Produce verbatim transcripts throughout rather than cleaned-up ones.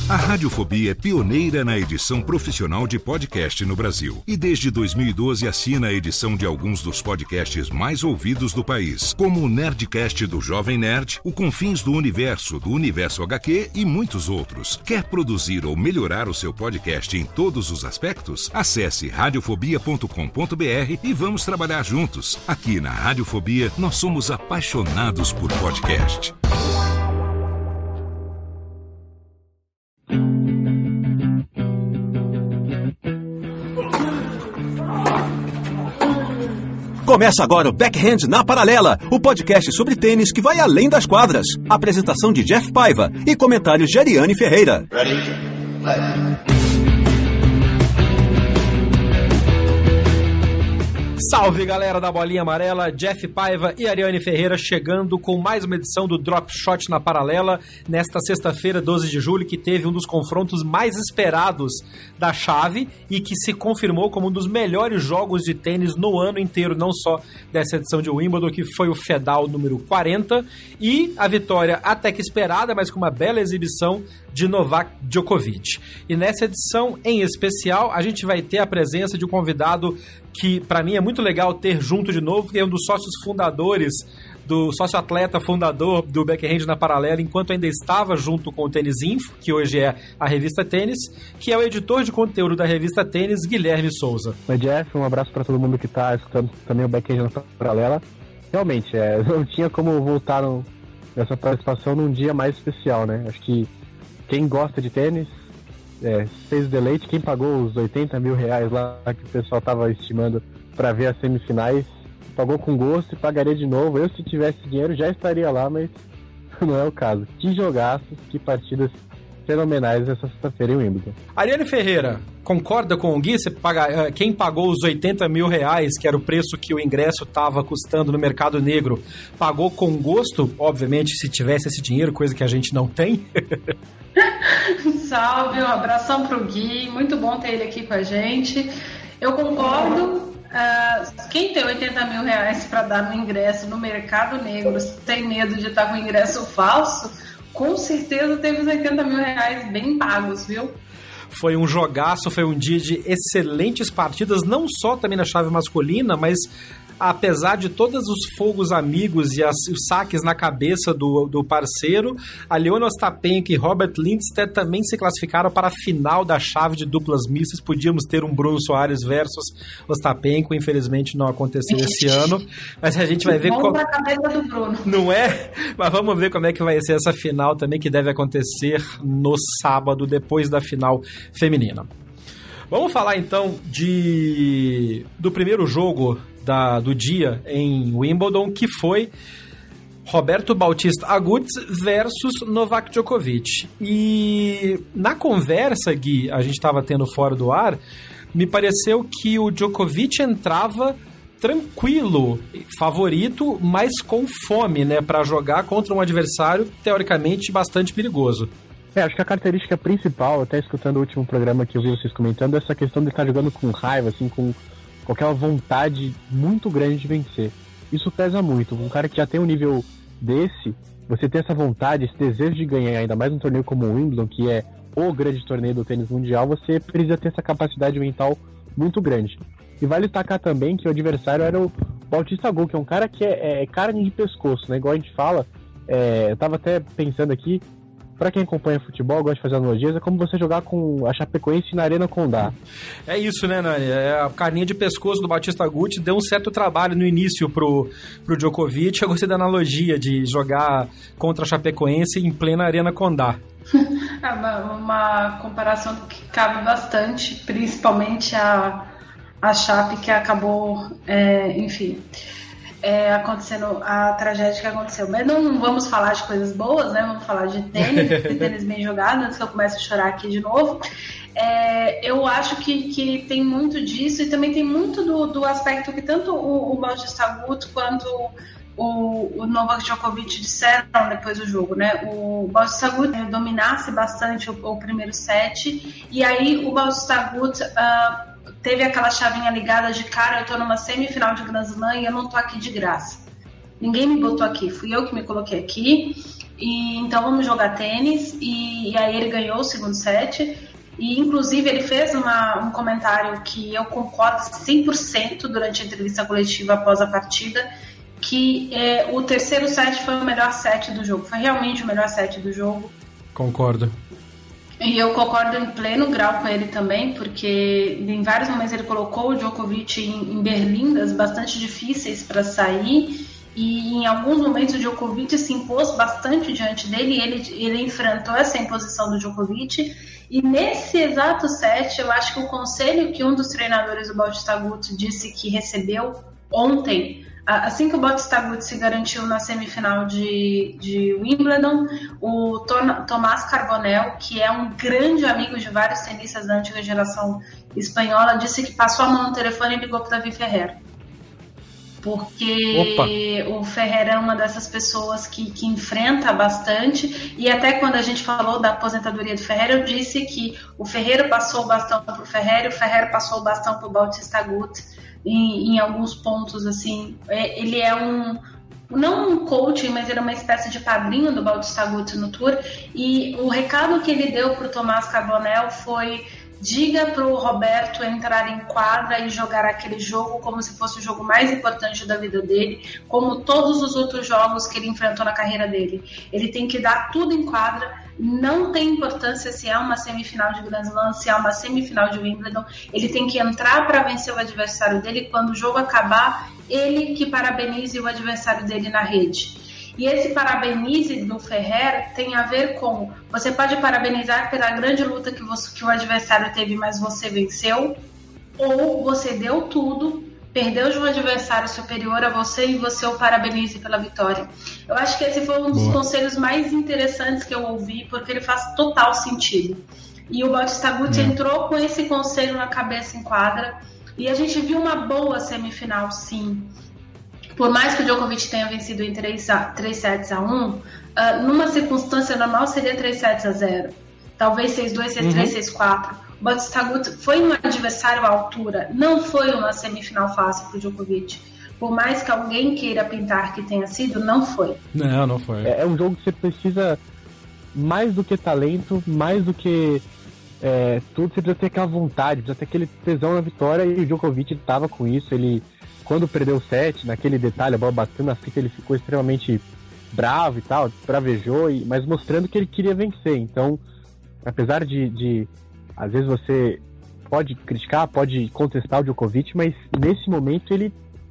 A Radiofobia é pioneira na edição profissional de podcast no Brasil. E desde dois mil e doze assina a edição de alguns dos podcasts mais ouvidos do país, como o Nerdcast do Jovem Nerd, o Confins do Universo, do Universo agá quê e muitos outros. Quer produzir ou melhorar o seu podcast em todos os aspectos? Acesse radiofobia ponto com ponto b r e vamos trabalhar juntos. Aqui na Radiofobia, nós somos apaixonados por podcast. Começa agora o Backhand na Paralela, o podcast sobre tênis que vai além das quadras. Apresentação de Jeff Paiva e comentários de Ariane Ferreira. Ready? Play. Salve, galera da Bolinha Amarela, Jeff Paiva e Ariane Ferreira chegando com mais uma edição do Drop Shot na Paralela, nesta sexta-feira, doze de julho, que teve um dos confrontos mais esperados da chave e que se confirmou como um dos melhores jogos de tênis no ano inteiro, não só dessa edição de Wimbledon, que foi o Fedal número quarenta, e a vitória até que esperada, mas com uma bela exibição de Novak Djokovic. E nessa edição em especial, a gente vai ter a presença de um convidado que para mim é muito legal ter junto de novo, que é um dos sócios fundadores, do sócio-atleta fundador do Backhand na Paralela, enquanto ainda estava junto com o Tênis Info, que hoje é a revista Tênis, que é o editor de conteúdo da revista Tênis, Guilherme Souza. Oi, Jeff, um abraço para todo mundo que está escutando também o Backhand na Paralela. Realmente, é, não tinha como voltar no, nessa participação num dia mais especial, né? Acho que quem gosta de tênis É, fez o deleite. Quem pagou os oitenta mil reais lá que o pessoal tava estimando para ver as semifinais, pagou com gosto e pagaria de novo. Eu, se tivesse dinheiro, já estaria lá, mas não é o caso. Que jogaços, que partidas fenomenais essa sexta-feira em Wimbledon. Ariane Ferreira, concorda com o Gui? Você paga, quem pagou os oitenta mil reais, que era o preço que o ingresso estava custando no mercado negro, pagou com gosto? Obviamente, se tivesse esse dinheiro, coisa que a gente não tem. Salve, um abração pro Gui, muito bom ter ele aqui com a gente. Eu concordo. Uh, quem tem oitenta mil reais para dar no ingresso no mercado negro tem medo de estar com ingresso falso, com certeza teve os oitenta mil reais bem pagos, viu? Foi um jogaço, foi um dia de excelentes partidas, não só também na chave masculina, mas apesar de todos os fogos amigos e as, os saques na cabeça do, do parceiro, a Leona Ostapenko e Robert Lindstedt também se classificaram para a final da chave de duplas mistas. Podíamos ter um Bruno Soares versus Ostapenko, infelizmente não aconteceu esse ano, mas a gente vai ver como... qual... a cabeça do Bruno. Não é? Mas vamos ver como é que vai ser essa final também, que deve acontecer no sábado, depois da final feminina. Vamos falar então de do primeiro jogo da, do dia em Wimbledon, que foi Roberto Bautista Agut versus Novak Djokovic. E na conversa, Gui, a gente estava tendo fora do ar, me pareceu que o Djokovic entrava tranquilo, favorito, mas com fome, né, para jogar contra um adversário teoricamente bastante perigoso. É, acho que a característica principal, até escutando o último programa que eu vi vocês comentando, é essa questão de estar jogando com raiva, assim, com, com aquela vontade muito grande de vencer. Isso pesa muito. Um cara que já tem um nível desse, você ter essa vontade, esse desejo de ganhar, ainda mais um torneio como o Wimbledon, que é o grande torneio do tênis mundial, você precisa ter essa capacidade mental muito grande. E vale destacar também que o adversário era o Bautista Agut, que é um cara que é, é carne de pescoço, né? Igual a gente fala, é, eu tava até pensando aqui, pra quem acompanha futebol, gosta de fazer analogias, é como você jogar com a Chapecoense na Arena Condá. É isso, né, Nani? É a carninha de pescoço do Bautista Agut deu um certo trabalho no início pro, pro Djokovic. Eu gostei da analogia de jogar contra a Chapecoense em plena Arena Condá. É uma, uma comparação que cabe bastante, principalmente a, a Chape, que acabou, é, enfim... É, acontecendo a tragédia que aconteceu. Mas não vamos falar de coisas boas, né? Vamos falar de tênis, de tênis bem jogado, antes que eu comece a chorar aqui de novo. É, eu acho que, que tem muito disso e também tem muito do, do aspecto que tanto o, o Bautista Agut quanto o, o Novak Djokovic disseram depois do jogo, né? O Bautista Agut dominasse bastante o, o primeiro set e aí o Bautista Agut... Uh, teve aquela chavinha ligada de cara, eu tô numa semifinal de Grand Slam e eu não tô aqui de graça. ninguém me botou aqui, fui eu que me coloquei aqui, e então vamos jogar tênis, e, e aí ele ganhou o segundo set, e inclusive ele fez uma, um comentário que eu concordo cem por cento durante a entrevista coletiva após a partida, que é, o terceiro set foi o melhor set do jogo, foi realmente o melhor set do jogo. Concordo. E eu concordo em pleno grau com ele também, porque em vários momentos ele colocou o Djokovic em, em berlindas bastante difíceis para sair, e em alguns momentos o Djokovic se impôs bastante diante dele, e ele, ele enfrentou essa imposição do Djokovic, e nesse exato set eu acho que o conselho que um dos treinadores do Bautista Agut disse que recebeu ontem, assim que o Bautista Agut se garantiu na semifinal de, de Wimbledon, o Tomás Carbonell, que é um grande amigo de vários tenistas da antiga geração espanhola, disse que passou a mão no telefone e ligou para o Davi Ferrer. Porque Opa. o Ferrer é uma dessas pessoas que, que enfrenta bastante, e até quando a gente falou da aposentadoria do Ferrer, eu disse que o Ferrer passou o bastão para o Ferrer e o Ferrer passou o bastão para o Bautista Agut em, em alguns pontos, assim. Ele é um, não um coaching, mas ele é uma espécie de padrinho do Bautista Agut no Tour, e o recado que ele deu para o Tomás Carbonell foi: diga para o Roberto entrar em quadra e jogar aquele jogo como se fosse o jogo mais importante da vida dele, como todos os outros jogos que ele enfrentou na carreira dele. Ele tem que dar tudo em quadra, não tem importância se é uma semifinal de Grand Slam, se é uma semifinal de Wimbledon, ele tem que entrar para vencer o adversário dele, quando o jogo acabar, ele que parabenize o adversário dele na rede. E esse parabenize do Ferrer tem a ver com: você pode parabenizar pela grande luta que, você, que o adversário teve, mas você venceu, ou você deu tudo, perdeu de um adversário superior a você e você o parabenize pela vitória. Eu acho que esse foi um dos Boa. conselhos mais interessantes que eu ouvi, porque ele faz total sentido. E o Bautista Agut hum. entrou com esse conselho na cabeça em quadra, e a gente viu uma boa semifinal, sim. Por mais que o Djokovic tenha vencido em três sets a um, uh, numa circunstância normal seria três sets a zero. Talvez seis a dois, seis a três, seis a quatro. O Bautista Agut foi um adversário à altura. Não foi uma semifinal fácil para o Djokovic. Por mais que alguém queira pintar que tenha sido, não foi. Não, não foi. É, é um jogo que você precisa mais do que talento, mais do que é, tudo. Você precisa ter aquela vontade, precisa ter aquele tesão na vitória, e o Djokovic estava com isso. Ele... Quando perdeu o set, naquele detalhe, a bola batendo na fita, ele ficou extremamente bravo e tal, bravejou, e, mas mostrando que ele queria vencer. Então, apesar de, de às vezes você pode criticar, pode contestar o Djokovic, mas nesse momento ele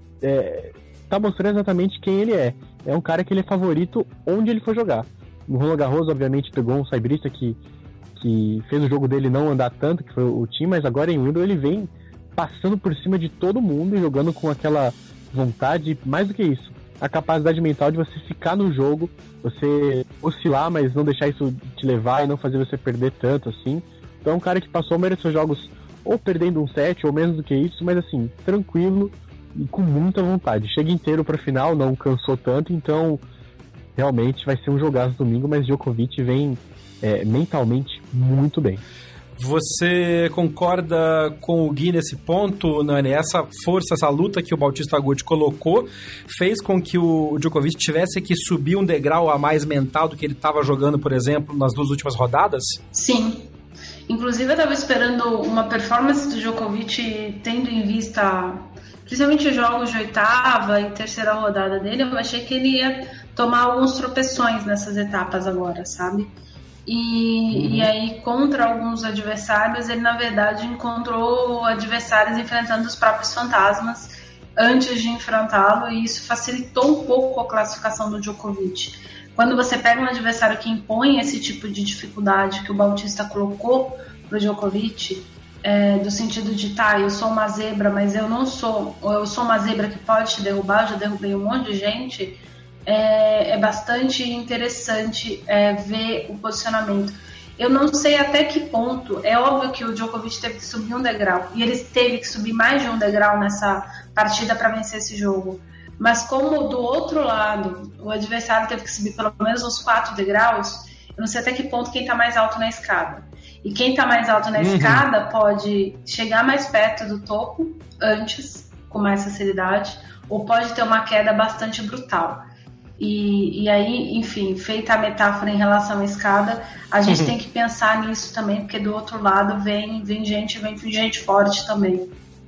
é, tá mostrando exatamente quem ele é. É um cara que ele é favorito onde ele for jogar. No Roland Garros, obviamente, pegou um saibrista que, que fez o jogo dele não andar tanto, que foi o time, mas agora em Wimbledon ele vem passando por cima de todo mundo e jogando com aquela vontade, mais do que isso, a capacidade mental de você ficar no jogo, você oscilar, mas não deixar isso te levar e não fazer você perder tanto assim. Então é um cara que passou a maioria dos seus jogos ou perdendo um set ou menos do que isso, mas assim, tranquilo e com muita vontade. Chega inteiro pra final, não cansou tanto, então realmente vai ser um jogaço domingo, mas Djokovic vem é, mentalmente muito bem. Você concorda com o Gui nesse ponto, Nani? Essa força, essa luta que o Bautista Agut colocou fez com que o Djokovic tivesse que subir um degrau a mais mental do que ele estava jogando, por exemplo, nas duas últimas rodadas? Sim. Inclusive, eu estava esperando uma performance do Djokovic tendo em vista, principalmente os jogos de oitava e terceira rodada dele. Eu achei que ele ia tomar alguns tropeções nessas etapas agora, sabe? E, uhum. e aí, contra alguns adversários, ele na verdade encontrou adversários enfrentando os próprios fantasmas antes de enfrentá-lo, e isso facilitou um pouco a classificação do Djokovic. Quando você pega um adversário que impõe esse tipo de dificuldade que o Bautista colocou pro Djokovic, é, do sentido de, tá, eu sou uma zebra, mas eu não sou, ou eu sou uma zebra que pode te derrubar, já derrubei um monte de gente. É, é bastante interessante é, ver o posicionamento. Eu não sei até que ponto, é óbvio que o Djokovic teve que subir um degrau, e ele teve que subir mais de um degrau nessa partida para vencer esse jogo, mas como do outro lado o adversário teve que subir pelo menos uns quatro degraus, eu não sei até que ponto quem está mais alto na escada, e quem está mais alto na uhum. escada pode chegar mais perto do topo antes, com mais facilidade, ou pode ter uma queda bastante brutal. E, e aí, enfim, feita a metáfora em relação à escada, a gente uhum. tem que pensar nisso também, porque do outro lado vem, vem gente, vem gente forte também.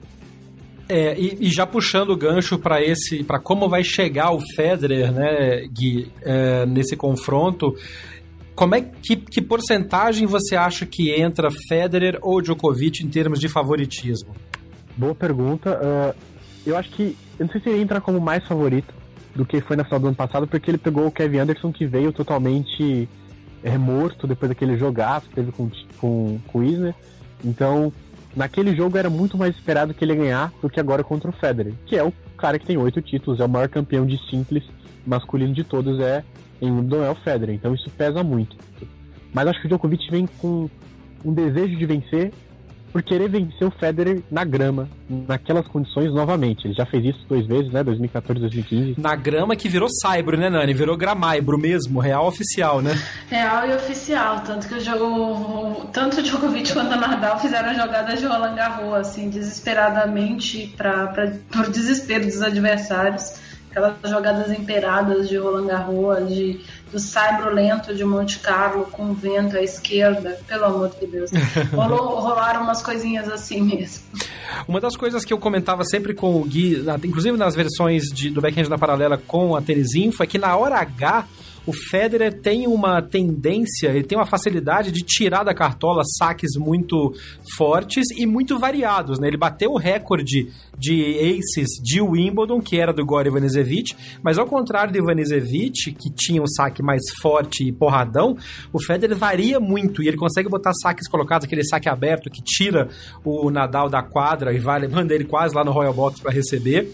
É, e, e já puxando o gancho para esse, para como vai chegar o Federer, né, Gui, é, nesse confronto, como é que, que porcentagem você acha que entra Federer ou Djokovic em termos de favoritismo? Boa pergunta. Uh, eu acho que, eu não sei se ele entra como mais favorito do que foi na final do ano passado, porque ele pegou o Kevin Anderson, que veio totalmente é, morto depois daquele jogaço que teve com, com, com o Isner. Então, naquele jogo era muito mais esperado que ele ia ganhar do que agora contra o Federer, que é o cara que tem oito títulos, é o maior campeão de simples masculino de todos, é em Wimbledon, é o Federer, então isso pesa muito. Mas acho que o Djokovic vem com um desejo de vencer, por querer vencer o Federer na grama, naquelas condições novamente. Ele já fez isso duas vezes, né? dois mil e quatorze, dois mil e quinze. Na grama que virou saibro, né, Nani? Virou gramaibro mesmo, real oficial, né? Real e oficial, tanto que o jogo, tanto o Djokovic quanto o Nadal fizeram jogadas de Roland Garros, assim, desesperadamente, pra, pra, por desespero dos adversários. Aquelas jogadas emperadas de Roland Garros, de, do saibro lento de Monte Carlo com vento à esquerda, pelo amor de Deus. Rolou, rolaram umas coisinhas assim mesmo. Uma das coisas que eu comentava sempre com o Gui, inclusive nas versões de, do Backhand na Paralela com a Tênisinfo, é que na hora H o Federer tem uma tendência, ele tem uma facilidade de tirar da cartola saques muito fortes e muito variados, né? Ele bateu o recorde de aces de Wimbledon, que era do Igor Ivanisevic, mas ao contrário do Ivanisevic, que tinha um saque mais forte e porradão, o Federer varia muito e ele consegue botar saques colocados, aquele saque aberto que tira o Nadal da quadra e vai, manda ele quase lá no Royal Box para receber.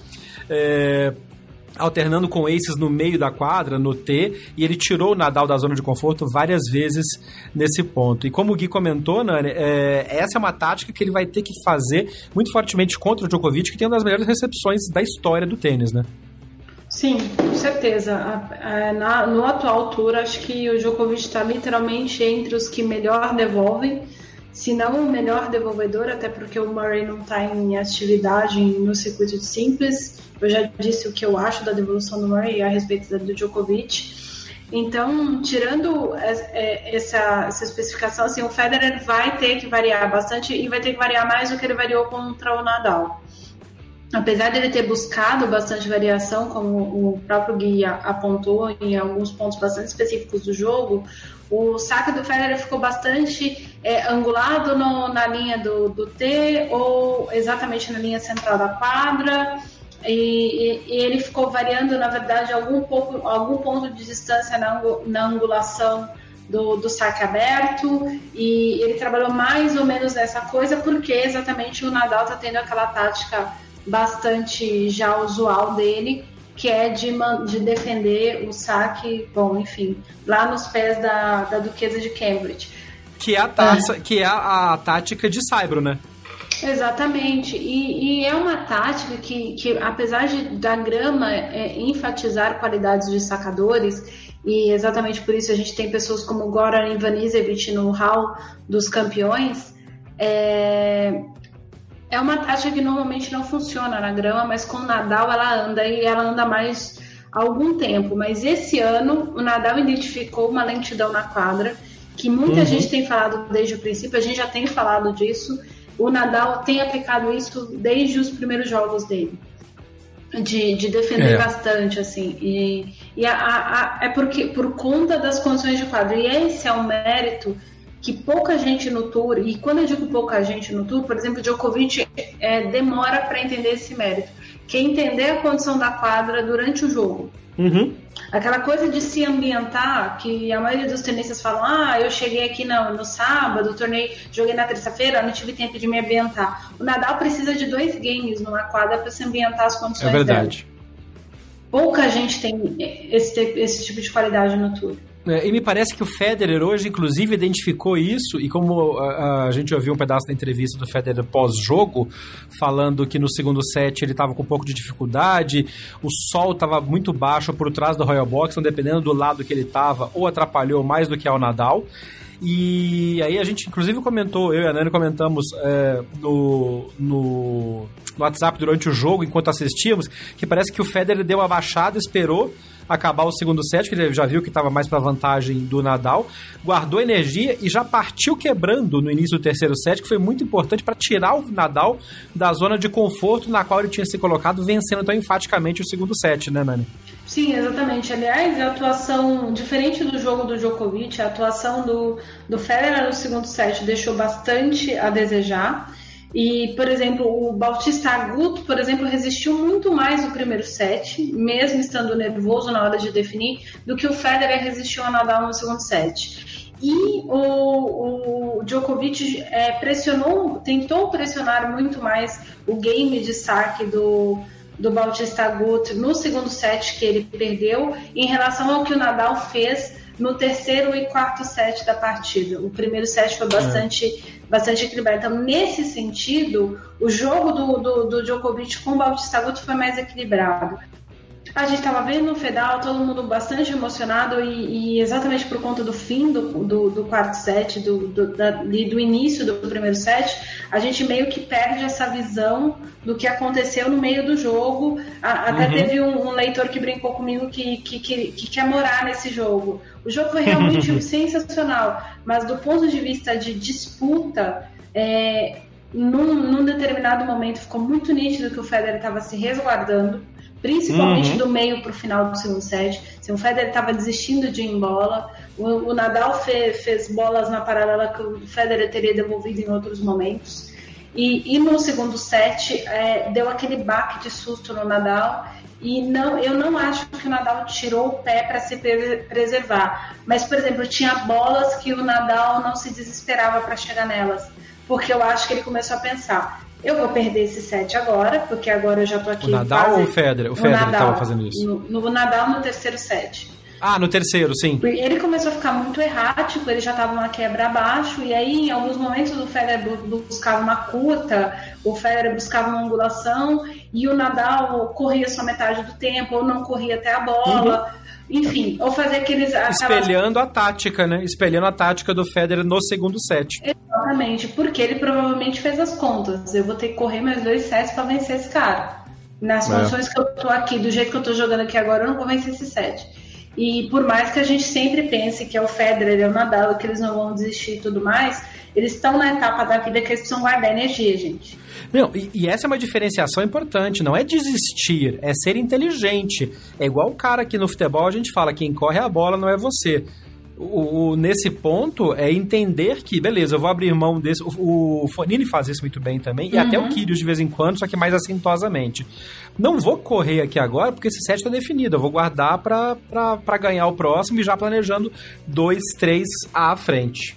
É... alternando com aces no meio da quadra, no T, e ele tirou o Nadal da zona de conforto várias vezes nesse ponto. E como o Gui comentou, Nani, é, essa é uma tática que ele vai ter que fazer muito fortemente contra o Djokovic, que tem uma das melhores recepções da história do tênis, né? Sim, com certeza. Na, no atual tour, acho que o Djokovic está literalmente entre os que melhor devolvem, se não o melhor devolvedor, até porque o Murray não está em atividade no circuito de simples. Eu já disse o que eu acho da devolução do Murray a respeito do Djokovic. Então, tirando essa, essa especificação, assim, o Federer vai ter que variar bastante e vai ter que variar mais do que ele variou contra o Nadal. Apesar dele ter buscado bastante variação, como o próprio Gui apontou em alguns pontos bastante específicos do jogo, o saque do Federer ficou bastante é, angulado no, na linha do, do T ou exatamente na linha central da quadra. E, e, e ele ficou variando, na verdade, algum, pouco, algum ponto de distância na, na angulação do, do saque aberto, e ele trabalhou mais ou menos nessa coisa, porque exatamente o Nadal está tendo aquela tática bastante já usual dele, que é de, de defender o saque, bom, enfim, lá nos pés da, da Duquesa de Cambridge. Que é a, taça, é. Que é a, a tática de saibro, né? Exatamente, e, e é uma tática que, que apesar de, da grama é, enfatizar qualidades de sacadores, e exatamente por isso a gente tem pessoas como Goran Ivanisevic no hall dos campeões, é, é uma tática que normalmente não funciona na grama, mas com o Nadal ela anda, e ela anda mais há algum tempo, mas esse ano o Nadal identificou uma lentidão na quadra, que muita uhum. gente tem falado desde o princípio, a gente já tem falado disso. O Nadal tem aplicado isso desde os primeiros jogos dele, de, de defender é. bastante, assim, e, e a, a, é porque, por conta das condições de quadro, e esse é um mérito que pouca gente no Tour, e quando eu digo pouca gente no Tour, por exemplo, o Djokovic é, demora para entender esse mérito, que é entender a condição da quadra durante o jogo. Uhum. Aquela coisa de se ambientar, que a maioria dos tenistas falam, ah, eu cheguei aqui no, no sábado, tornei, joguei na terça-feira, não tive tempo de me ambientar. O Nadal precisa de dois games numa quadra para se ambientar as condições dela. É verdade. Dela. Pouca gente tem esse, esse tipo de qualidade no Tour. É, e me parece que o Federer hoje, inclusive, identificou isso, e como a, a gente ouviu um pedaço da entrevista do Federer pós-jogo, falando que no segundo set ele estava com um pouco de dificuldade, o sol estava muito baixo por trás do Royal Box, então dependendo do lado que ele estava, ou atrapalhou mais do que ao Nadal. E aí a gente, inclusive, comentou, eu e a Nani comentamos é, no, no, no WhatsApp durante o jogo, enquanto assistíamos, que parece que o Federer deu uma baixada, esperou acabar o segundo set, que ele já viu que estava mais para vantagem do Nadal, guardou energia e já partiu quebrando no início do terceiro set, que foi muito importante para tirar o Nadal da zona de conforto na qual ele tinha se colocado, vencendo tão enfaticamente o segundo set, né, Nani? Sim, exatamente. Aliás, a atuação, diferente do jogo do Djokovic, a atuação do, do Federer no segundo set deixou bastante a desejar. E, por exemplo, o Bautista Agut, por exemplo, resistiu muito mais no primeiro set, mesmo estando nervoso na hora de definir, do que o Federer resistiu a Nadal no segundo set. E o, o Djokovic é, pressionou, tentou pressionar muito mais o game de saque do, do Bautista Agut no segundo set, que ele perdeu, em relação ao que o Nadal fez no terceiro e quarto set da partida. O primeiro set foi bastante, é. bastante equilibrado. Então, nesse sentido, o jogo do, do, do Djokovic com o Bautista Agut foi mais equilibrado. A gente estava vendo no Fedal, todo mundo bastante emocionado e, e exatamente por conta do fim do, do, do quarto set, do, do, da, do início do primeiro set, a gente meio que perde essa visão do que aconteceu no meio do jogo. A, até uhum. teve um, um leitor que brincou comigo que, que, que, que quer morar nesse jogo. O jogo foi realmente sensacional, mas do ponto de vista de disputa, é, num, num determinado momento ficou muito nítido que o Federer estava se resguardando, principalmente uhum. do meio para o final do segundo set. Assim, o Federer estava desistindo de ir em bola, o, o Nadal fez, fez bolas na paralela que o Federer teria devolvido em outros momentos, e, e no segundo set é, deu aquele baque de susto no Nadal, e não, eu não acho que o Nadal tirou o pé para se preservar, mas, por exemplo, tinha bolas que o Nadal não se desesperava para chegar nelas, porque eu acho que ele começou a pensar: eu vou perder esse set agora, porque agora eu já tô aqui... O Nadal quase... ou o Federer? O Federer estava fazendo isso. No, no Nadal no terceiro set. Ah, no terceiro, sim. Ele começou a ficar muito errático, ele já estava uma quebra abaixo, e aí em alguns momentos o Federer buscava uma curta, o Federer buscava uma angulação, e o Nadal corria só metade do tempo, ou não corria até a bola... Uhum. Enfim, ou fazer aqueles... Aquelas... Espelhando a tática, né? Espelhando a tática do Federer no segundo set. Exatamente, porque ele provavelmente fez as contas. Eu vou ter que correr mais dois sets para vencer esse cara. Nas é. condições que eu tô aqui, do jeito que eu tô jogando aqui agora, eu não vou vencer esse set. E por mais que a gente sempre pense que é o Federer e o Nadal, que eles não vão desistir e tudo mais, eles estão na etapa da vida que eles precisam guardar energia, gente. Não, e, e essa é uma diferenciação importante, não é desistir, é ser inteligente. É igual o cara que no futebol a gente fala, quem corre a bola não é você. O, o, nesse ponto é entender que, beleza, eu vou abrir mão desse... O, o Fonini faz isso muito bem também, e uhum. até o Kyrgios de vez em quando, só que mais assintosamente. Não vou correr aqui agora, porque esse set está definido, eu vou guardar para ganhar o próximo e já planejando dois, três à frente.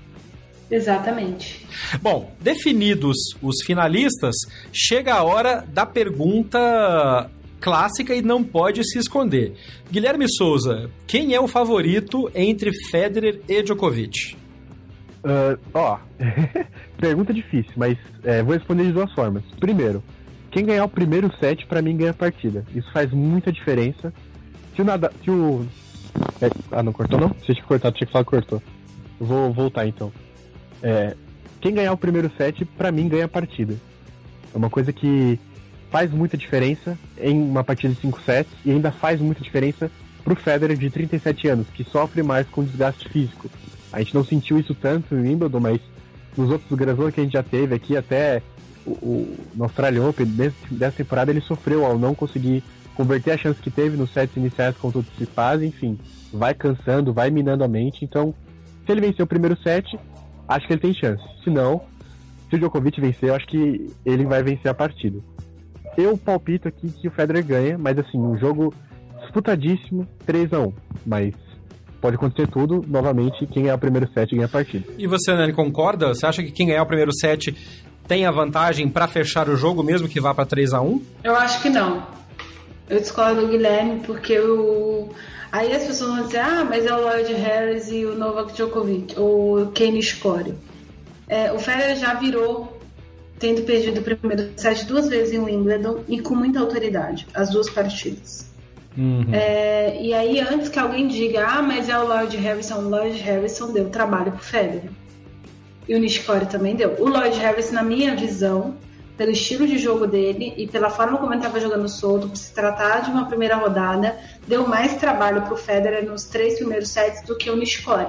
Exatamente. Bom, definidos os finalistas, chega a hora da pergunta clássica e não pode se esconder. Guilherme Souza, quem é o favorito entre Federer e Djokovic? Uh, ó, pergunta difícil, mas é, vou responder de duas formas. Primeiro, quem ganhar o primeiro set, pra mim, ganha a partida. Isso faz muita diferença. Se o Nadal... Se o... É, ah, não cortou não? Se tinha que cortar, tinha que falar que cortou. Eu vou voltar então. É, quem ganhar o primeiro set, pra mim, ganha a partida. É uma coisa que faz muita diferença em uma partida de cinco sets e ainda faz muita diferença pro Federer de trinta e sete anos, que sofre mais com desgaste físico. A gente não sentiu isso tanto em Wimbledon, mas nos outros Grand Slam que a gente já teve aqui, até o, o no Australian Open, desse, dessa temporada, ele sofreu ao não conseguir converter a chance que teve nos sets iniciais contra o Tsitsipas, enfim, vai cansando, vai minando a mente. Então, se ele vencer o primeiro set, acho que ele tem chance. Se não, se o Djokovic vencer, eu acho que ele vai vencer a partida. Eu palpito aqui que o Federer ganha, mas assim, um jogo disputadíssimo, três a um. Mas pode acontecer tudo, novamente, quem ganhar o primeiro set ganha a partida. E você, Nani, concorda? Você acha que quem ganhar o primeiro set tem a vantagem para fechar o jogo, mesmo que vá para três a um? Eu acho que não. Eu discordo do Guilherme, porque o... aí as pessoas vão dizer, ah, mas é o Lloyd Harris e o Novak Djokovic, ou o Kei Nishikori. É, o Federer já virou, tendo perdido o primeiro set duas vezes em Wimbledon e com muita autoridade, as duas partidas. Uhum. É, e aí, antes que alguém diga, ah, mas é o Lloyd Harrison, o Lloyd Harrison deu trabalho pro Federer. E o Nishikori também deu. O Lloyd Harrison, na minha visão, pelo estilo de jogo dele e pela forma como ele estava jogando solto, por se tratar de uma primeira rodada, deu mais trabalho pro Federer nos três primeiros sets do que o Nishikori.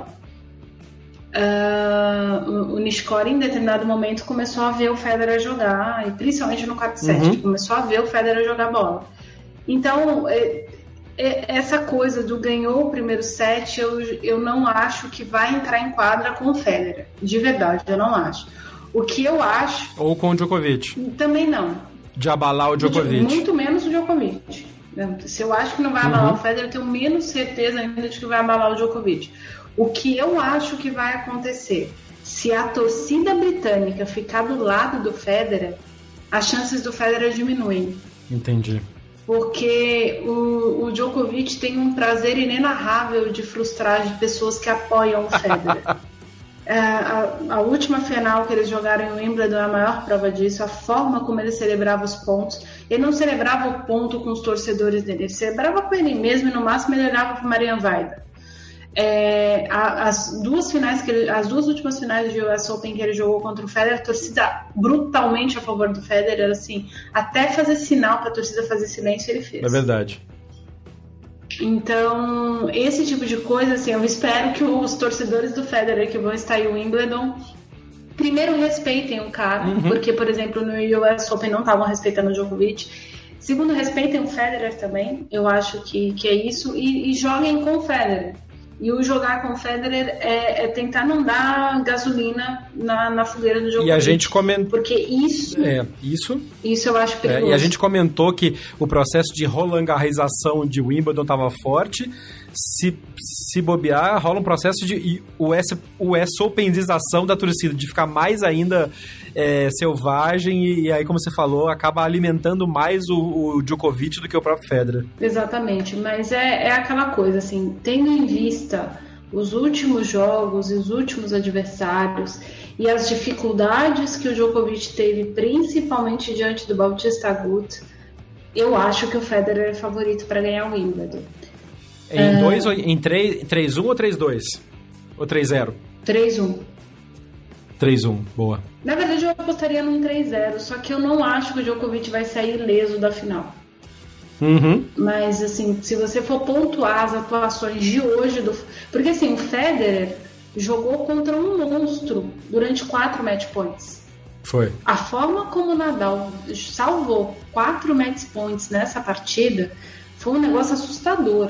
Uh, o, o Nishikori, em determinado momento, começou a ver o Federer jogar, e principalmente no quarto set, uhum. começou a ver o Federer jogar bola. Então, é, é, essa coisa do ganhou o primeiro set, eu, eu não acho que vai entrar em quadra com o Federer. De verdade, eu não acho. O que eu acho... Ou com o Djokovic. Também não. De abalar o Djokovic. Muito menos o Djokovic. Se eu acho que não vai abalar uhum. o Federer, eu tenho menos certeza ainda de que vai abalar o Djokovic. O que eu acho que vai acontecer, se a torcida britânica ficar do lado do Federer, as chances do Federer diminuem. Entendi. Porque o, o Djokovic tem um prazer inenarrável de frustrar de pessoas que apoiam o Federer. a, a, a última final que eles jogaram em Wimbledon é a maior prova disso, a forma como ele celebrava os pontos. Ele não celebrava o ponto com os torcedores dele, ele celebrava com ele mesmo e no máximo ele olhava para Marian Vaida. É, as duas finais que ele, as duas últimas finais de U S Open que ele jogou contra o Federer, a torcida brutalmente a favor do Federer, assim, até fazer sinal para a torcida fazer silêncio ele fez. É verdade. Então, esse tipo de coisa, assim, eu espero que os torcedores do Federer que vão estar em Wimbledon primeiro respeitem o cara, uhum. porque, por exemplo, no U S Open não estavam respeitando o Djokovic. Segundo, respeitem o Federer também, eu acho que, que é isso, e, e joguem com o Federer. E o jogar com o Federer é, é tentar não dar gasolina na, na fogueira do jogo. E a gente comentou... Porque isso... É, isso... Isso eu acho perigoso. É, e a gente comentou que o processo de roland-garrosização de Wimbledon estava forte. Se, se bobear, rola um processo de U S, U S Openização da torcida, de ficar mais ainda é, selvagem e, e aí, como você falou, acaba alimentando mais o, o Djokovic do que o próprio Federer. Exatamente, mas é, é aquela coisa, assim, tendo em vista os últimos jogos e os últimos adversários e as dificuldades que o Djokovic teve, principalmente diante do Bautista Agut, eu acho que o Federer é favorito para ganhar o Wimbledon. Em dois, é... em três um ou três dois? Ou três zero? três um. três um, boa. Na verdade, eu apostaria num três zero, só que eu não acho que o Djokovic vai sair ileso da final. Uhum. Mas, assim, se você for pontuar as atuações de hoje... do Porque, assim, o Federer jogou contra um monstro durante quatro match points. Foi. A forma como o Nadal salvou quatro match points nessa partida foi um negócio assustador.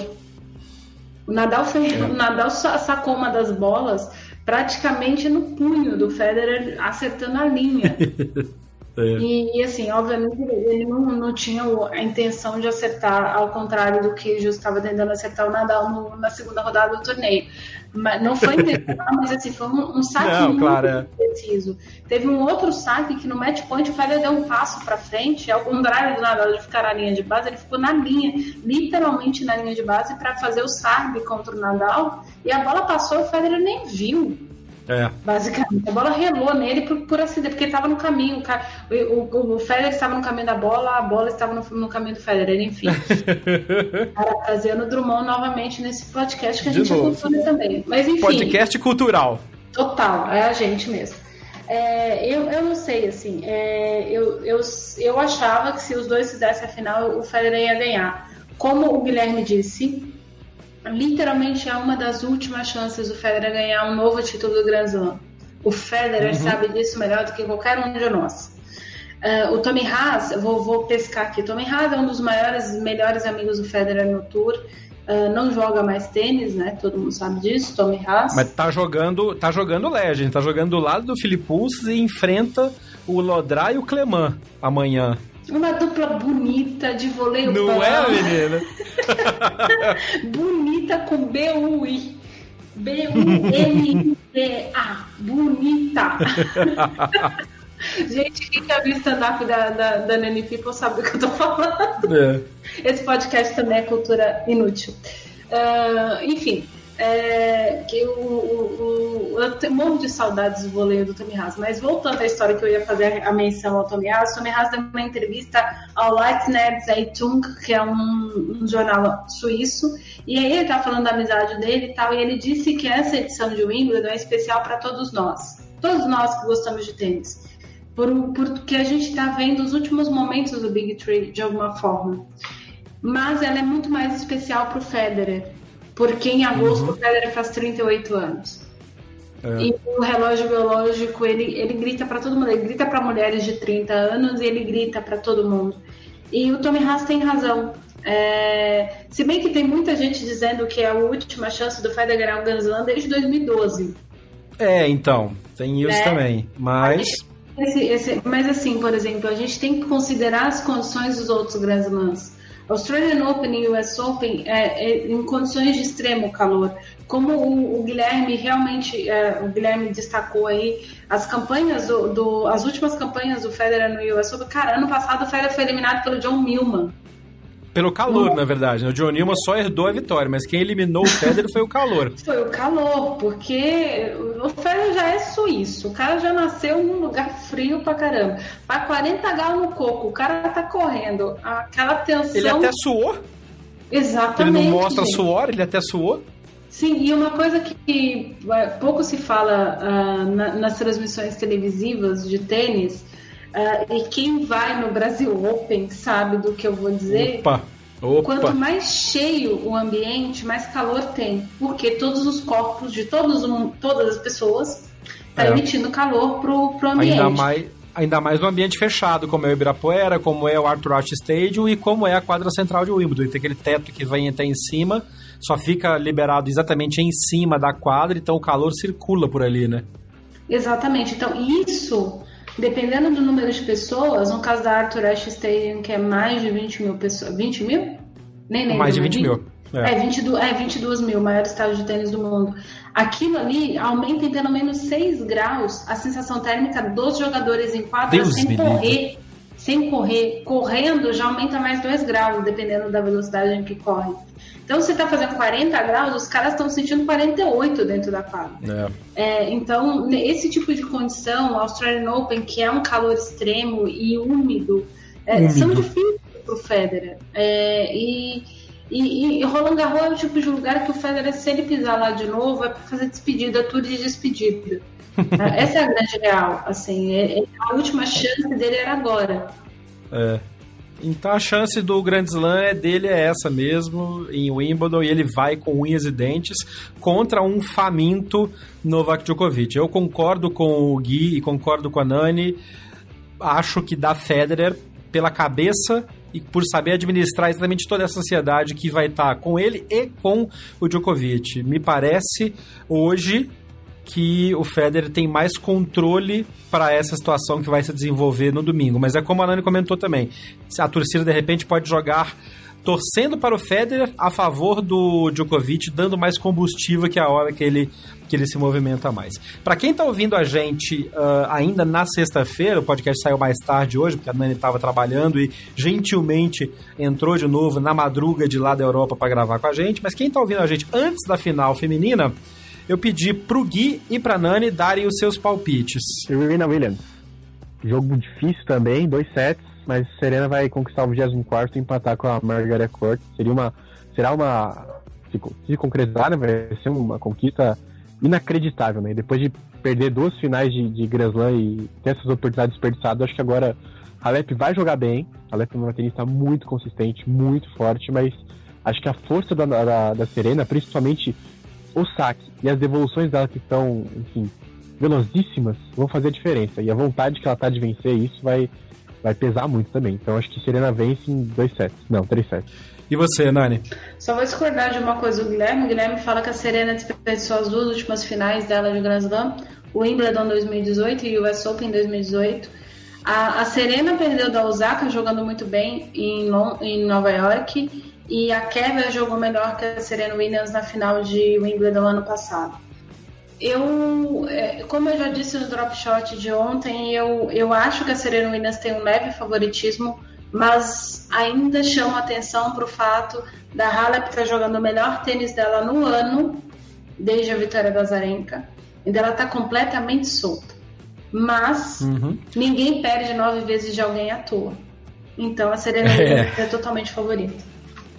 O Nadal, foi, é. o Nadal sacou uma das bolas praticamente no punho do Federer, acertando a linha. é. e, e, assim, obviamente, ele não, não tinha a intenção de acertar, ao contrário do que Jus estava tentando acertar o Nadal no, na segunda rodada do torneio. Mas não foi intencional, mas assim, foi um, um saque não, muito claro, é. preciso. Teve um outro saque que no match point o Federer deu um passo para frente, ao contrário do Nadal de ficar na linha de base, ele ficou na linha, literalmente na linha de base, para fazer o saque contra o Nadal, e a bola passou e o Federer nem viu. É. Basicamente, a bola relou nele por, por acidente, porque ele estava no caminho. O, o, o Federer estava no caminho da bola, a bola estava no, no caminho do Federer, enfim. Trazendo o Drummond novamente nesse podcast que a gente cultura também. Mas enfim. Podcast cultural. Total, é a gente mesmo. É, eu, eu não sei, assim. É, eu, eu, eu achava que se os dois fizessem a final, o Federer ia ganhar. Como o Guilherme disse. Literalmente é uma das últimas chances do Federer ganhar um novo título do Grand Slam. O Federer uhum. sabe disso melhor do que qualquer um de nós. Uh, o Tommy Haas, eu vou, vou pescar aqui. O Tommy Haas é um dos maiores, melhores amigos do Federer no Tour. Uh, não joga mais tênis, né? Todo mundo sabe disso, Tommy Haas. Mas tá jogando, tá jogando Legend, tá jogando do lado do Philippe Pulse e enfrenta o Lodra e o Clément amanhã. Uma dupla bonita de voleio. Não é, menina? Bonita com B U I. B U N T A. Bonita. Gente, quem já viu o stand-up da, da, da Nanny People sabe do que eu tô falando. É. Esse podcast também é cultura inútil. Uh, enfim, É, que o, o, o, eu tenho um monte de saudades do voleio do Tommy Haas, mas voltando à história que eu ia fazer a menção ao Tommy Haas, o Tommy Haas deu uma entrevista ao Leitner Zeitung, que é um, um jornal suíço, e aí ele tá falando da amizade dele e tal, e ele disse que essa edição de Wimbledon é especial para todos nós, todos nós que gostamos de tênis, por, porque a gente tá vendo os últimos momentos do Big Three de alguma forma, mas ela é muito mais especial pro Federer, porque em agosto uhum. o Federer faz trinta e oito anos. É. E o relógio biológico, ele, ele grita para todo mundo. Ele grita para mulheres de trinta anos e ele grita para todo mundo. E o Tommy Haas tem razão. É, se bem que tem muita gente dizendo que é a última chance do Federer ganhar o Grand Slam desde dois mil e doze. É, então, tem isso é. também. Mas... Esse, esse, mas assim, por exemplo, a gente tem que considerar as condições dos outros Grand Slams. Australian Open e U S Open é, é, em condições de extremo calor. Como o, o Guilherme realmente, é, o Guilherme destacou aí, as campanhas do, do, as últimas campanhas do Federer no U S Open, cara, ano passado o Federer foi eliminado pelo John Millman. Pelo calor, uhum. na verdade. O John Millman só herdou a vitória, mas quem eliminou o Federer foi o calor. Foi o calor, porque o Federer já é suíço. O cara já nasceu num lugar frio pra caramba. Faz quarenta graus no coco, o cara tá correndo. Aquela tensão... Ele até suou? Exatamente. Ele não mostra suor, ele até suou? Sim, e uma coisa que pouco se fala uh, na, nas transmissões televisivas de tênis... Uh, e quem vai no Brasil Open sabe do que eu vou dizer. Opa, opa. Quanto mais cheio o ambiente, mais calor tem. Porque todos os corpos de todos, todas as pessoas estão é. emitindo calor pro, pro ambiente. Ainda mais, ainda mais no ambiente fechado, como é o Ibirapuera, como é o Arthur Ashe Stadium e como é a quadra central de Wimbledon. Tem aquele teto que vem até em cima, só fica liberado exatamente em cima da quadra, então o calor circula por ali, né? Exatamente. Então, isso... Dependendo do número de pessoas, no caso da Arthur Ashe Stadium, que é mais de vinte mil pessoas... vinte mil? Nem lembro. Mais de vinte mil. É, é, vinte e dois, é vinte e dois mil, maior estádio de tênis do mundo. Aquilo ali aumenta em pelo menos seis graus a sensação térmica dos jogadores em quadra. Deus sem correr. Sem correr. Correndo já aumenta mais dois graus, dependendo da velocidade em que corre. Então, se você está fazendo quarenta graus, os caras estão sentindo quarenta e oito dentro da quadra. É. É, então, esse tipo de condição, o Australian Open, que é um calor extremo e úmido, é, úmido. são difíceis para o Federer. É, e, e, e Roland Garros é o tipo de lugar que o Federer, se ele pisar lá de novo, é para fazer despedida, tour de despedida. Essa é a grande real. Assim, é, é, a última chance dele era agora. É. Então a chance do Grand Slam é dele é essa mesmo, em Wimbledon, e ele vai com unhas e dentes contra um faminto Novak Djokovic. Eu concordo com o Gui e concordo com a Nani, acho que dá Federer pela cabeça e por saber administrar exatamente toda essa ansiedade que vai estar com ele e com o Djokovic. Me parece hoje que o Federer tem mais controle para essa situação que vai se desenvolver no domingo. Mas é como a Nani comentou também, a torcida de repente pode jogar torcendo para o Federer a favor do Djokovic, dando mais combustível que a hora que ele, que ele se movimenta mais. Para quem está ouvindo a gente uh, ainda na sexta-feira, o podcast saiu mais tarde hoje, porque a Nani estava trabalhando e gentilmente entrou de novo na madruga de lá da Europa para gravar com a gente, mas quem está ouvindo a gente antes da final feminina, eu pedi pro Gui e pra Nani darem os seus palpites. Serena Williams. Jogo difícil também, dois sets, mas Serena vai conquistar o vigésimo quarto e empatar com a Margaret Court. Seria uma, será uma, se, se concretizar, né, vai ser uma conquista inacreditável, né? Depois de perder duas finais de, de Grand Slam e ter essas oportunidades desperdiçadas, acho que agora a Halep vai jogar bem. A Halep é uma tenista muito consistente, muito forte, mas acho que a força da, da, da Serena, principalmente o saque e as devoluções dela que estão, enfim, velozíssimas, vão fazer a diferença. E a vontade que ela tá de vencer isso vai, vai pesar muito também. Então acho que Serena vence em dois sets. Não, três sets. E você, Nani? Só vou discordar de uma coisa do Guilherme. O Guilherme fala que a Serena desperdiçou as duas últimas finais dela de Grand Slam, o Wimbledon dois mil e dezoito e o U S Open dois mil e dezoito. A, a Serena perdeu da Osaka jogando muito bem em, em Nova York, e a Kerber jogou melhor que a Serena Williams na final de Wimbledon ano passado. Eu, como eu já disse no drop shot de ontem, eu, eu acho que a Serena Williams tem um leve favoritismo, mas ainda chama atenção para o fato da Halep estar jogando o melhor tênis dela no ano desde a vitória da Azarenka. Ainda ela está completamente solta. Mas uhum. ninguém perde nove vezes de alguém à toa. Então a Serena é, é totalmente favorita.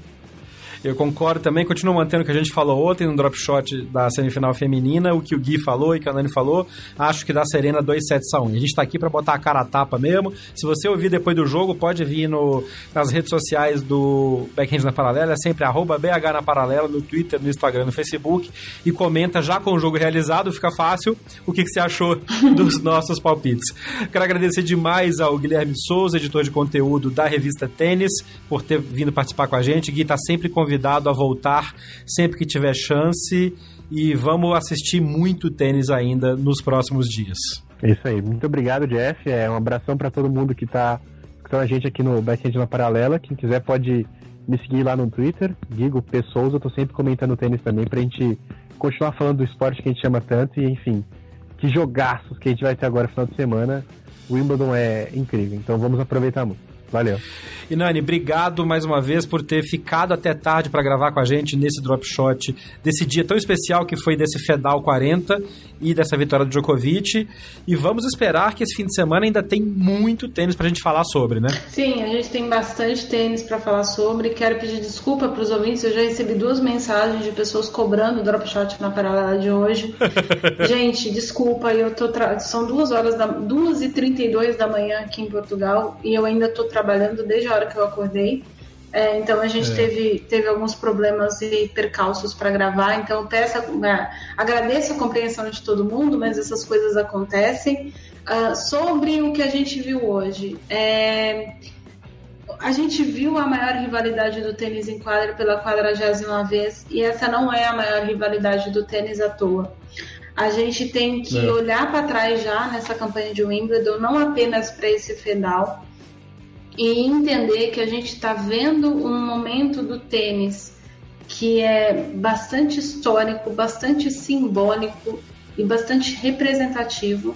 Eu concordo também, continuo mantendo o que a gente falou ontem no drop shot da semifinal feminina, o que o Gui falou e que a Nani falou, acho que dá Serena dois sets a um. A gente tá aqui pra botar a cara a tapa mesmo. Se você ouvir depois do jogo, pode vir no, nas redes sociais do Backhand na Paralela, é sempre arroba B H na Paralela, no Twitter, no Instagram, no Facebook, e comenta já com o jogo realizado, fica fácil, o que, que você achou dos nossos palpites. Quero agradecer demais ao Guilherme Souza, editor de conteúdo da revista Tênis, por ter vindo participar com a gente. Gui tá sempre convidado a voltar sempre que tiver chance, e vamos assistir muito tênis ainda nos próximos dias. É isso aí, muito obrigado, Jeff, é um abração para todo mundo que tá com a gente aqui no Backhand na Paralela. Quem quiser pode me seguir lá no Twitter, Guigo P. Souza, eu tô sempre comentando tênis também pra gente continuar falando do esporte que a gente chama tanto, e enfim, que jogaços que a gente vai ter agora no final de semana. O Wimbledon é incrível, então vamos aproveitar muito. Valeu. E Nani, obrigado mais uma vez por ter ficado até tarde para gravar com a gente nesse drop shot, desse dia tão especial que foi desse Fedal quarenta e dessa vitória do Djokovic. E vamos esperar que esse fim de semana ainda tem muito tênis pra gente falar sobre, né? Sim, a gente tem bastante tênis para falar sobre. Quero pedir desculpa para os ouvintes, eu já recebi duas mensagens de pessoas cobrando o drop shot na Paralela de hoje. Gente, desculpa, eu tô tra... são duas horas da duas e trinta e dois da manhã aqui em Portugal e eu ainda tô trabalhando desde a hora que eu acordei, é, então a gente é. teve, teve alguns problemas e percalços para gravar, então eu peço, é, agradeço a compreensão de todo mundo, mas essas coisas acontecem. Uh, sobre o que a gente viu hoje, é, a gente viu a maior rivalidade do tênis em quadra pela quadragésima vez, e essa não é a maior rivalidade do tênis à toa. A gente tem que é. olhar para trás já nessa campanha de Wimbledon, não apenas para esse Fedal, e entender que a gente está vendo um momento do tênis que é bastante histórico, bastante simbólico e bastante representativo,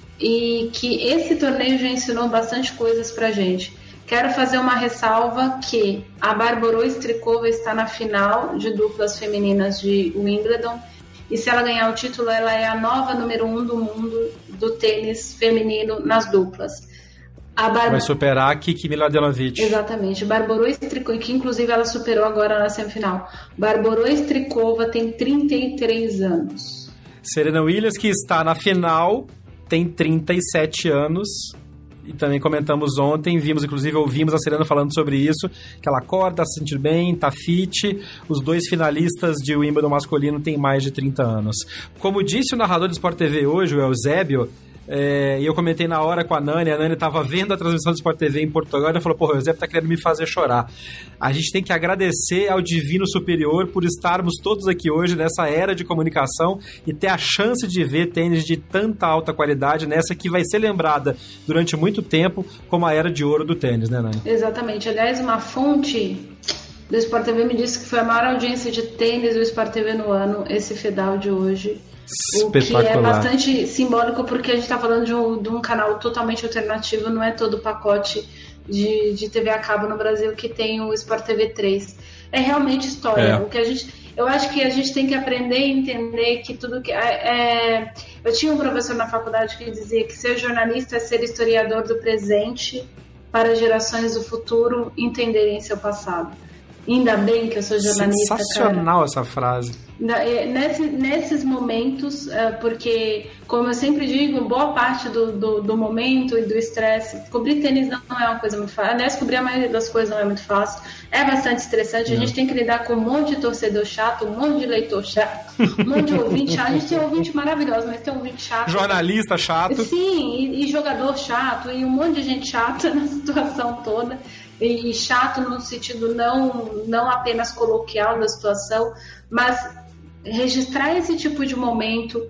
e que esse torneio já ensinou bastante coisas pra gente. Quero fazer uma ressalva que a Barbora Strykova está na final de duplas femininas de Wimbledon, e se ela ganhar o título, ela é a nova número um do mundo do tênis feminino nas duplas. A Bar... Vai superar a Kiki Mladenovic. Exatamente. Barbora Strykova, que inclusive ela superou agora na semifinal. Barbora Strykova tem trinta e três anos. Serena Williams, que está na final, tem trinta e sete anos. E também comentamos ontem, vimos, inclusive ouvimos a Serena falando sobre isso, que ela acorda, se sentir bem, tá fit. Os dois finalistas de Wimbledon masculino têm mais de trinta anos. Como disse o narrador do Sport T V hoje, o Eusébio, É, e eu comentei na hora com a Nani, a Nani estava vendo a transmissão do Sport T V em Portugal e ela falou, porra, o Eusébio tá querendo me fazer chorar. A gente tem que agradecer ao Divino Superior por estarmos todos aqui hoje nessa era de comunicação e ter a chance de ver tênis de tanta alta qualidade nessa que vai ser lembrada durante muito tempo como a era de ouro do tênis, né, Nani? Exatamente. Aliás, uma fonte do Sport T V me disse que foi a maior audiência de tênis do Sport T V no ano, esse Fedal de hoje. O que é bastante simbólico, porque a gente está falando de um, de um canal totalmente alternativo, não é todo o pacote de, de T V a cabo no Brasil que tem o Sport T V três. É realmente história. É. O que a gente, eu acho que a gente tem que aprender e entender que tudo que... É, é, eu tinha um professor na faculdade que dizia que ser jornalista é ser historiador do presente para gerações do futuro entenderem seu passado. Ainda bem que eu sou jornalista, sensacional, cara. Essa frase. Nesse, nesses momentos, porque, como eu sempre digo, boa parte do, do, do momento e do estresse, cobrir tênis não é uma coisa muito fácil. Aliás, cobrir a maioria das coisas não é muito fácil. É bastante estressante. A gente tem que lidar com um monte de torcedor chato, um monte de leitor chato, um monte de ouvinte chato. A gente tem ouvinte maravilhoso, mas tem ouvinte chato. Jornalista chato. Sim, e, e jogador chato, e um monte de gente chata na situação toda. E chato no sentido não, não apenas coloquial da situação, mas registrar esse tipo de momento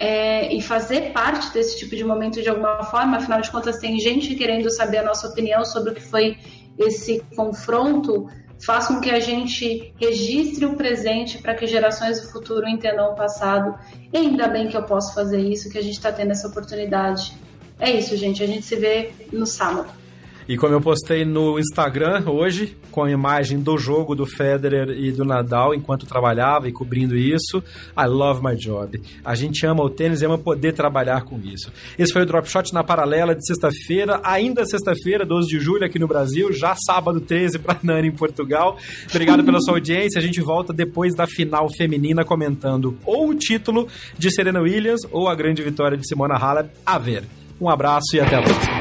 é, e fazer parte desse tipo de momento de alguma forma. Afinal de contas, tem gente querendo saber a nossa opinião sobre o que foi esse confronto, faz com que a gente registre o presente para que gerações do futuro entendam o passado. E ainda bem que eu posso fazer isso, que a gente está tendo essa oportunidade. É isso, gente, a gente se vê no sábado. E como eu postei no Instagram hoje, com a imagem do jogo do Federer e do Nadal, enquanto trabalhava e cobrindo isso, I love my job. A gente ama o tênis e ama poder trabalhar com isso. Esse foi o Drop Shot na Paralela de sexta-feira, ainda sexta-feira, doze de julho aqui no Brasil, já sábado treze para Nani em Portugal. Obrigado pela sua audiência. A gente volta depois da final feminina comentando ou o título de Serena Williams ou a grande vitória de Simona Halep. A ver. Um abraço e até a próxima.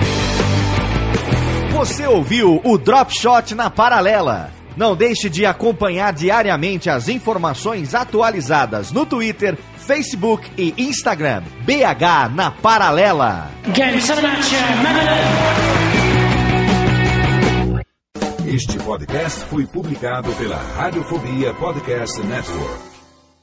Você ouviu o Drop Shot na Paralela. Não deixe de acompanhar diariamente as informações atualizadas no Twitter, Facebook e Instagram. B H na Paralela. Este podcast foi publicado pela Radiofobia Podcast Network.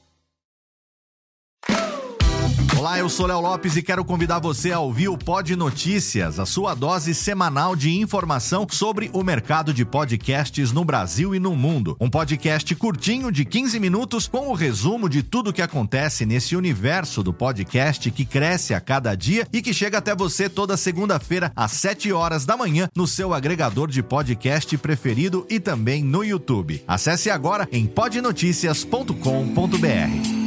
Olá, eu sou Léo Lopes e quero convidar você a ouvir o Pod Notícias, a sua dose semanal de informação sobre o mercado de podcasts no Brasil e no mundo. Um podcast curtinho de quinze minutos com o resumo de tudo o que acontece nesse universo do podcast que cresce a cada dia e que chega até você toda segunda-feira às sete horas da manhã no seu agregador de podcast preferido e também no YouTube. Acesse agora em pod noticias ponto com ponto b r.